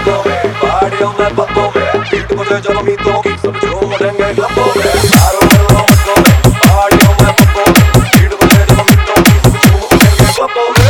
दिलों में, पहाड़ियों में पत्तों में, पीठ मुझे जब उम्मीदों की सब झूम उठेंगे क्लबों में, चारों तरफ मटकों में, पहाड़ियों में पत्तों में, पीठ मुझे जब उम्मीदों की सब झूम उठेंगे क्लबों में।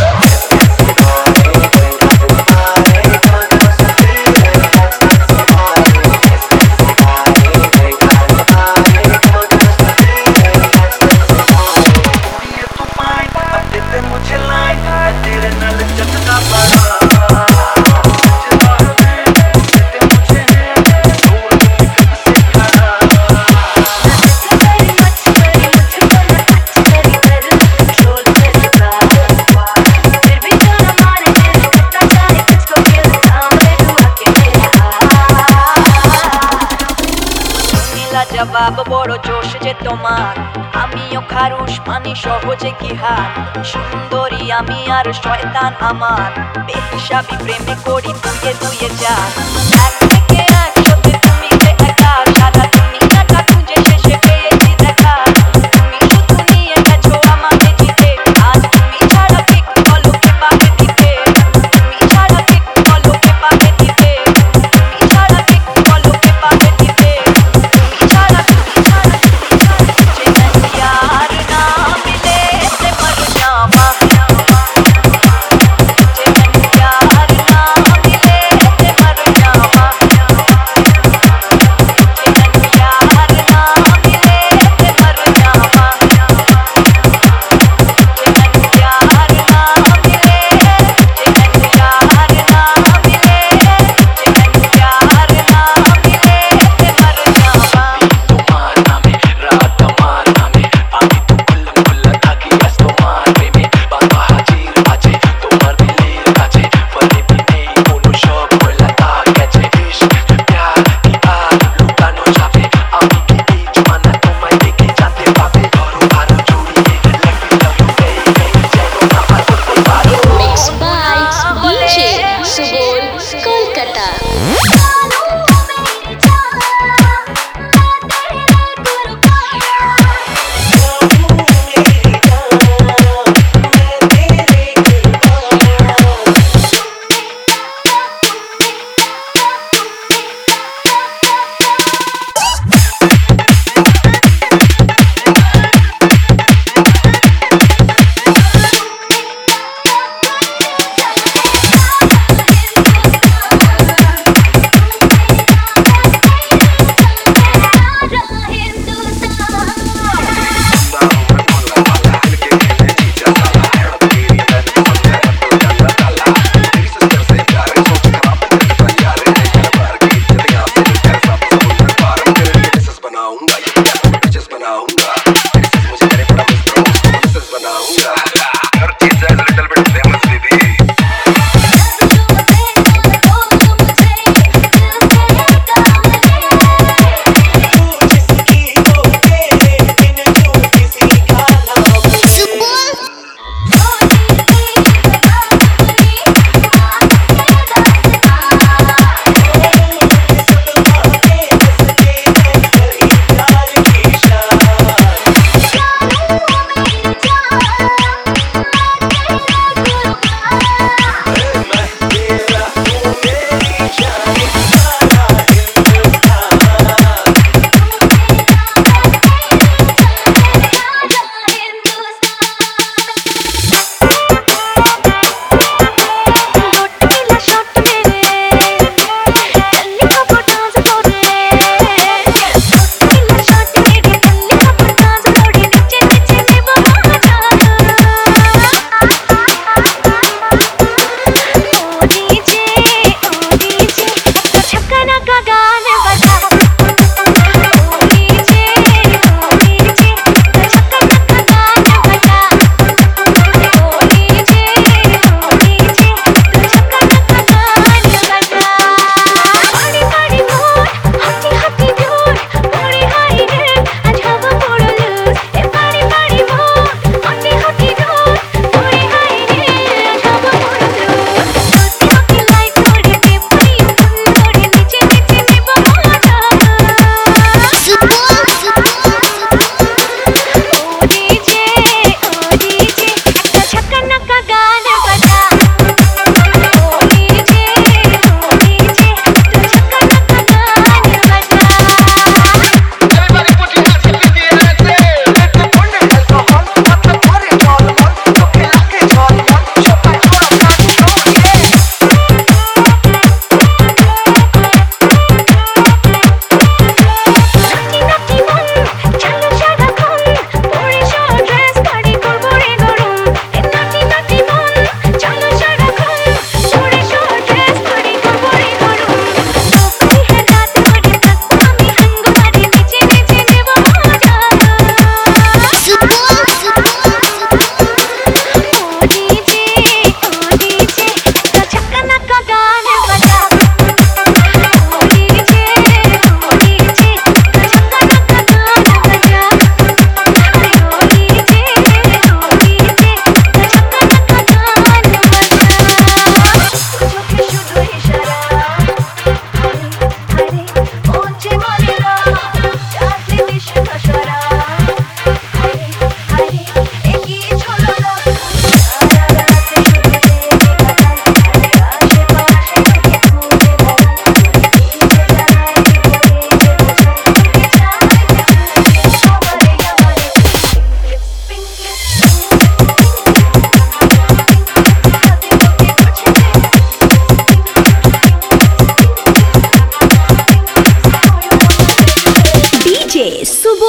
জবাব বড় জোশ যে তোমার, আমিও খারুশ মানি সহজে কি হার, সুন্দরী আমি আর শয়তান আমার, বেহিসাবি প্রেমে করি দুয়ে দুয়ে চার, এক থেকে একশোতে তুমি যে একা, সারা দুনিয়াটা খুঁজে শেষে পেয়েছি দেখা, তুমি শুধু নিয়ে গেছো আমাকে জিতে, আজ তুমি ছাড়া ঠিক বলো কে পাবে দিতে, তুমি ছাড়া ঠিক বলো কে পাবে দিতে, তুমি ছাড়া ঠিক বলো কে পাবে দিতে,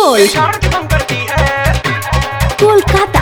সুবল কলকাতা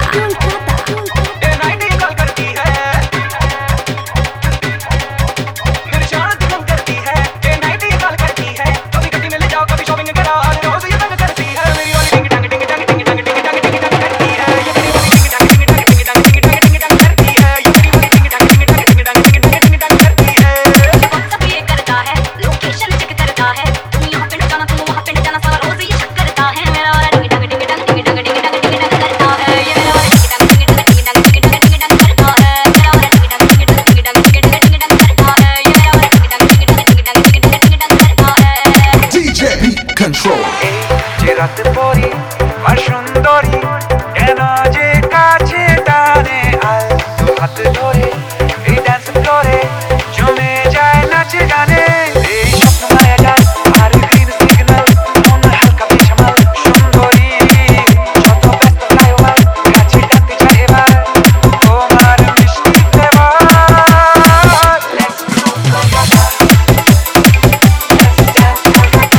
Control. যে রাত পরি আর সুন্দরী কেন যে কাছে টানে আয় তো হাত ধরে এই ডান্স করে জমে যায় নাচে গানে এই স্বপ্ন মায়া যায় আর গ্রিন সিগন্যাল মন হালকা বেসামাল সুন্দরী যত ব্যস্ত ফ্লাইওভার কাছে ডাকতে চায় এবার তোমার মিষ্টি flavour Let's go Kolkata Let's dance Kolkata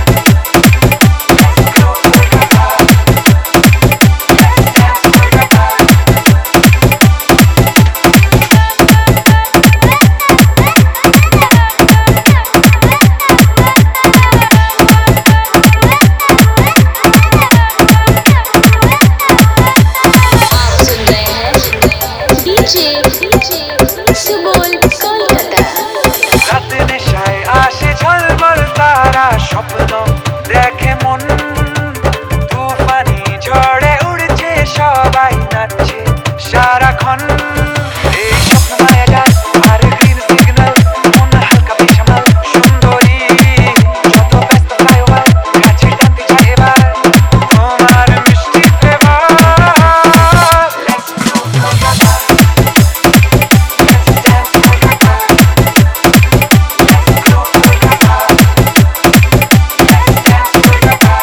সুবল কলকাতা রাত নেশায় আসে ঝলমল তারা স্বপ্ন দেখে মন তুফানি ঝড়ে উড়ছে সবাই নাচছে সারাক্ষণ এই স্বপ্ন মায়া যায় আর গ্রিন সিগন্যাল মন হালকা বেসামাল সুন্দরী যত ব্যস্ত ফ্লাইওভার কাছে ডাকতে চায় এবার তোমার মিষ্টি flavour Let's go Kolkata Let's dance Kolkata Let's go Kolkata Let's dance Kolkata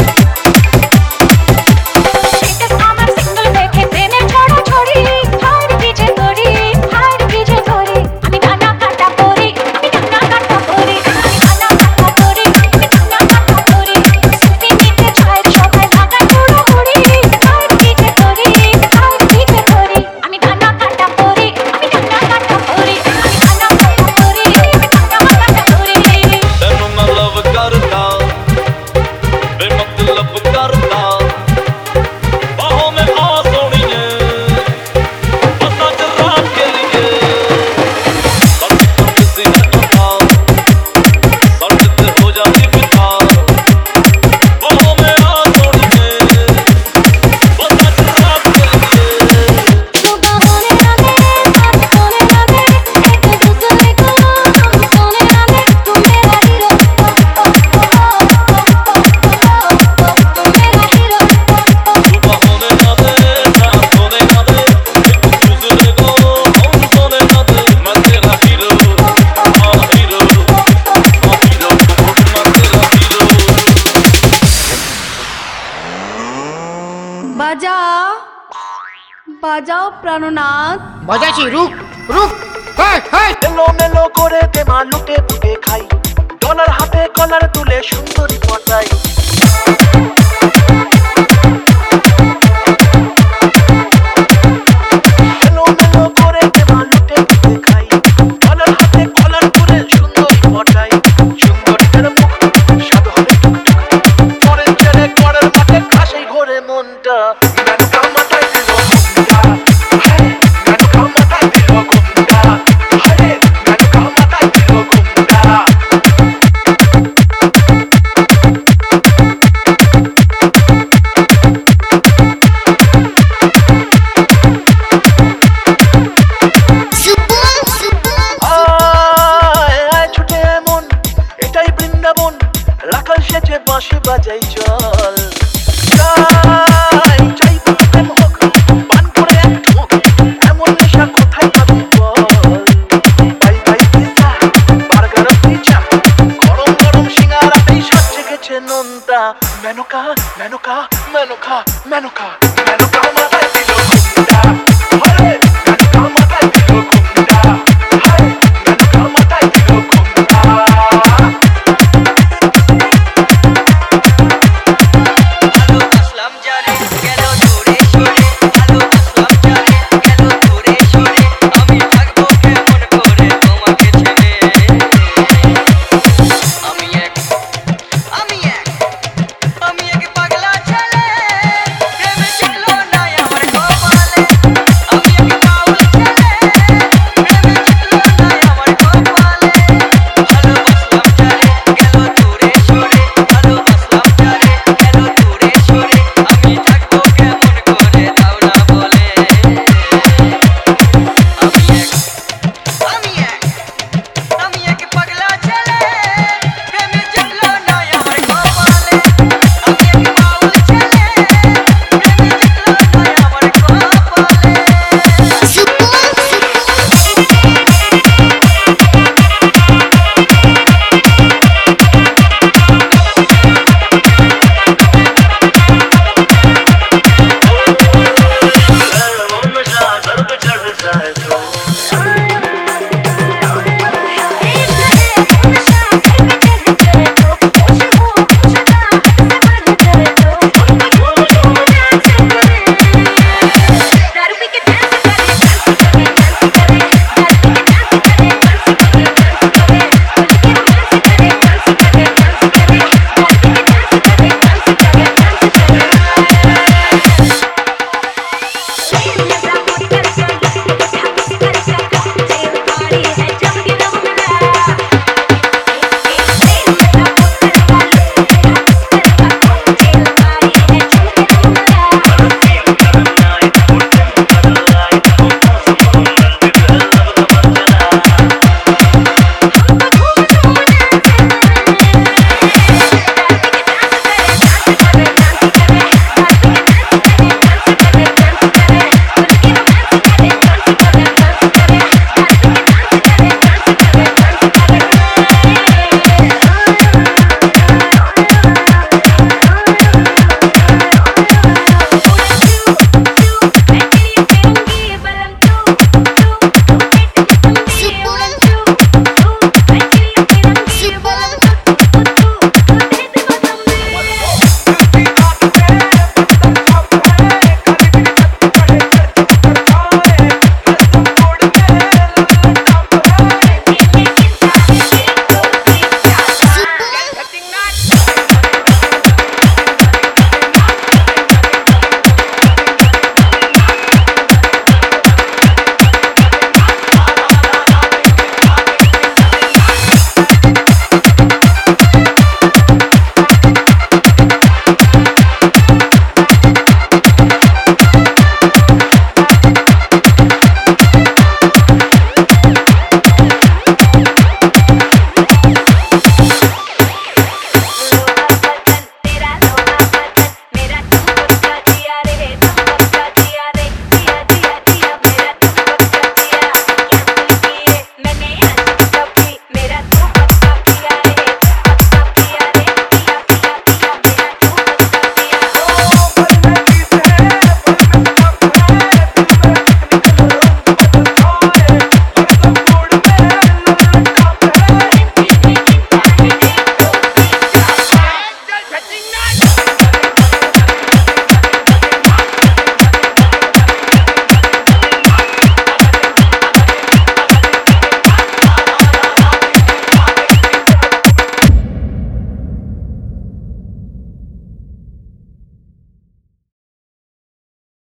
status আমার সিঙ্গেল দেখে প্রেমে ছড়াছড়ি হার ভিজে ধরি আমি গানা কাটা করি আমি গানা কাটা করি সুফি নিতে চাই সবাই লাগা হুড়োহুড়ি হার ভিজে ধরি আমি গানা কাটা করি আমি গানা কাটা করি ਤੈਨੂੰ ਮੈਂ ਲਵ ਕਰਦਾ ਬੇਮਤਲਬ ਕਰਦਾ ਬਾਹੋਂ ਮੈਂ ਆ ਸੋਣੀਏ ਬਸਾਂ ਚ ਰਾਤ ਕੇ लिए ਸੱਚ ਕਿਸੀ ਨੇ ਅਤਾ ਸੱਚ ਤੇ ਹੋ ਜਾਣੀ ਫਿਤਾ ਬਾਹੋਂ ਮੈਂ ਆ ਸੋਣੀਏ ਬਸਾਂ ਚ ਰਾਤ ਕੇ लिए सुबह होने लगे रात होने लगे एक दूसरे को हम सोने लगे तुम मेरा हीरो तुम मेरा हीरो सुबह होने ना दे रात होने ना दे एक दूसरे को हम सोने ना दे मैं तेरा हीरो हाँ हीरो मैं तेरा हीरो বাজাও প্রাণনাথ বাজাচ্ছি রুক রুক এলো করে দেমা লুটে পুটে খাই ডলার হাতে কলার তুলে সুন্দরী পটাই এলো করে দেমা লুটে পুটে খাই ডলার হাতে কলার তুলে সুন্দরী পটাই সুন্দরীদের মুখ সাদা হবে টুকটুক পরের ছেড়ে করের মাঠে ঘাসে ঘোরে মনটা মেনকা মাথায় দিল ঘুমটা হায় মেনকা মাথায় দিল ঘুমটা হায় মেনকা মাথায় দিল ঘুমটা আয় আয় ছুটে মন এটাই বৃন্দাবন রাখাল সেজে বাঁশি বাজাই চল চাই চাই প্রেম হোক পান করে এক ঠোক এমন নেশা কোথায় পাবি বল ভাই ভাই পিজা বার্গার পিজা গরম গরম সিঙ্গারাতেই সাজে গেছে নোনতা মেনকা মেনকা মেনকা মেনকা মেনকা